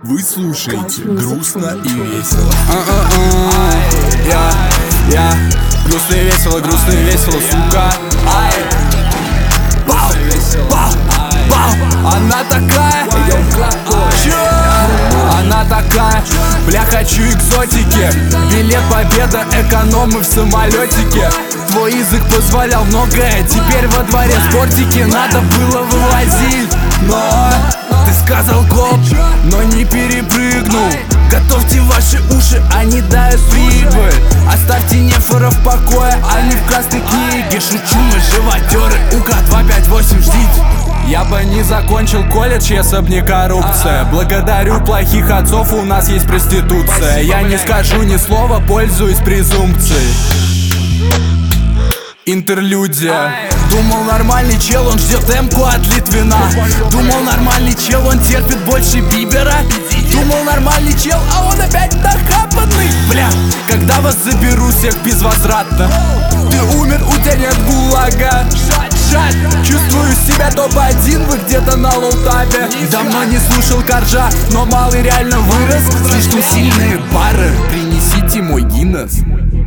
Вы слушаете грустно и весело. Я грустно и весело, сука. Она такая, она такая, бля, хочу экзотики. Билет победа, экономы в самолетике. Твой язык позволял многое, теперь во дворе спортики. Надо было вывозить, но ты сказал гоп, но не перепрыгнул. Готовьте ваши уши, они дают прибыль. Оставьте нефора в покое, они в красной книге. Шучу, мы животеры, УК-258, ждите. Я бы не закончил колледж, если б не коррупция. Благодарю плохих отцов, у нас есть проституция. Я не скажу ни слова, пользуюсь презумпцией. Интерлюдия. Думал, нормальный чел, он ждет М-ку от Литвина. Думал, нормальный чел, он терпит больше Бибера. Думал, нормальный чел, а он опять нахапанный. Бля, когда вас заберу всех безвозвратно? Ты умер, у тебя нет ГУЛАГа. Жаль, чувствую себя топ-1, вы где-то на лоу-табе. Давно не слушал Коржа, но малый реально вырос. Слишком сильные пары, принесите мой Гиннес.